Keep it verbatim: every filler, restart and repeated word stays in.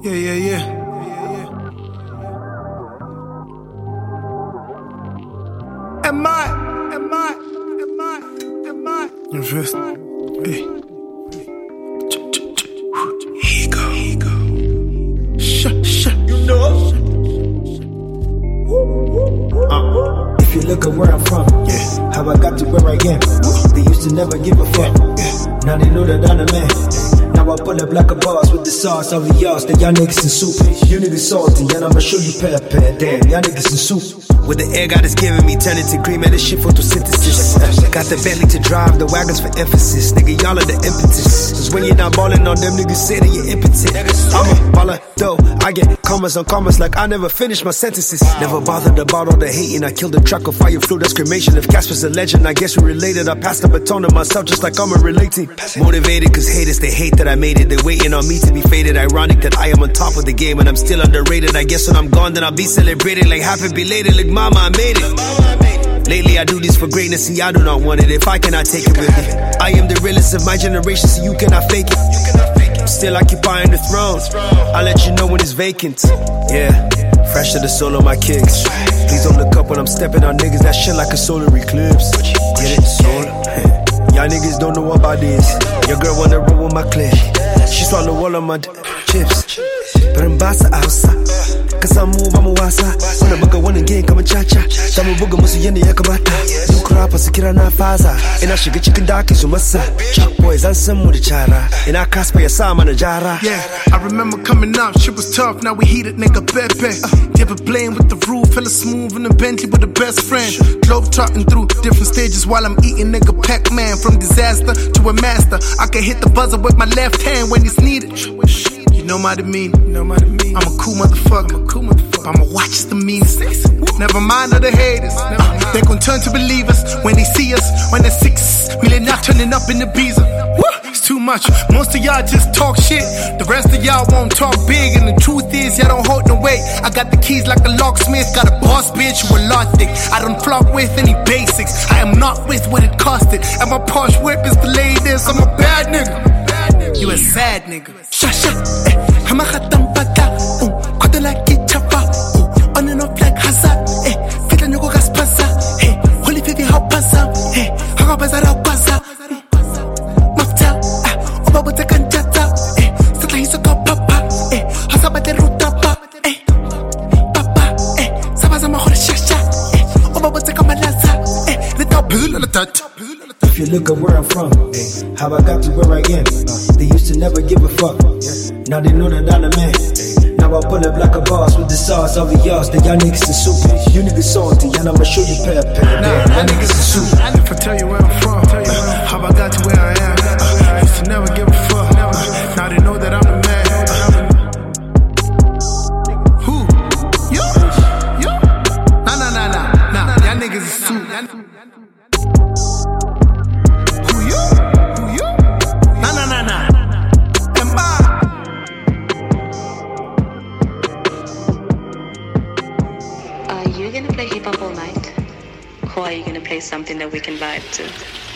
Yeah, yeah, yeah. Am I? Am I? Am I? Am I? Invest. Hey. Here you go. Here you go. Shut, shut. You know. Uh. If you look at where I'm from, yeah. How I got to where I am. They used to never give a fuck. Yeah. Now they know that I'm the man. Now I pull up like a boss with the sauce over y'all. That y'all niggas in soup. You niggas salty, and I'ma show you pepper. Damn, y'all niggas in soup. With the air God is giving me, turn it to green, man, this shit photosynthesis. Uh, got the Bentley to drive, the wagons for emphasis. Nigga, y'all are the impetus. Cause when you're not ballin' on them, niggas say that you're impotent. I'm a baller, though, I get commas on commas like I never finish my sentences. Never bothered about all the hating, I killed the track of fire, flew the cremation. If Casper's a legend, I guess we related. I passed the baton to myself just like I'm a relating. Motivated cause haters, they hate that I made it. They waiting on me to be faded. Ironic that I am on top of the game and I'm still underrated. I guess when I'm gone, then I'll be celebrated like happy belated. Like mama, I made it. Lately I do this for greatness, see I do not want it if I cannot take it with me. I am the realest of my generation, so you cannot fake it. I'm still occupying the throne, I'll let you know when it's vacant. Yeah, fresh to the soul of my kicks. Please don't look up when I'm stepping on niggas, that shit like a solar eclipse. Get it? Solar. Y'all niggas don't know about this. Your girl wanna roll with my clip. She swallow all of my d- chips. But I'm basa outside. Cause I move, I'm a wasa. When I book a one again, come and cha-cha. Tamu buga musu yende ya kamata. Dukra pa sikira na faza. Ina shiga chicken daki sumasa. Chuck boys, I'm some with the chara. Ina kaspa ya sama na jara. Yeah, I remember coming up, shit was tough, now we heated, nigga, pepe. Uh, never playing with the roof, hella smooth in the Bentley with the best friend. Globe trotting through different stages while I'm eating, nigga, Pac-Man. From disaster to a master, I can hit the buzzer with my left hand when it's needed. You know what I mean? You know what I mean? I'm a cool motherfucker. I'm a cool motherfucker. I'ma watch the means. Never mind of the haters. Uh, they gon' turn to believers when they see us. When they're six million not turning up in the Ibiza. Woo! It's too much. Most of y'all just talk shit. The rest of y'all won't talk big. And the truth is, y'all don't hold no weight. I got the keys like a locksmith. Got a boss bitch who a lot thick. I don't flop with any basics. I am not with what it costed. And my Porsche whip is the latest. I'm a bad nigga. You a sad nigga. Shasha, eh, I'm a khatam baka, um, kote like chapa, um, on and off like hazard, eh, fita nyoko gaspasa, eh, holy fifi how pasa, eh, hanga bazara pasa, mafta, ah, oba bote kanjata, eh, sata hiso ka papa, eh, hasaba te rutapa, eh, papa, eh, sabaza mahore shasha, eh, oba bote kamalaza, eh, leta bula la tat. If you look at where I'm from, how I got to where I am. They used to never give a fuck. Now they know that I'm the man. Now I pull up like a boss with the sauce over y'all. That y'all niggas in soup. You niggas salty, and I'ma show you pepper. Damn, y'all niggas in soup. If I tell you where I'm from, how I got to where I am. I used to never give a fuck. Now they know that I'm the man. Who? You? You? Nah, nah, nah, nah, nah. Y'all niggas is soup. Are you gonna play hip hop all night? Or are you gonna play something that we can vibe to?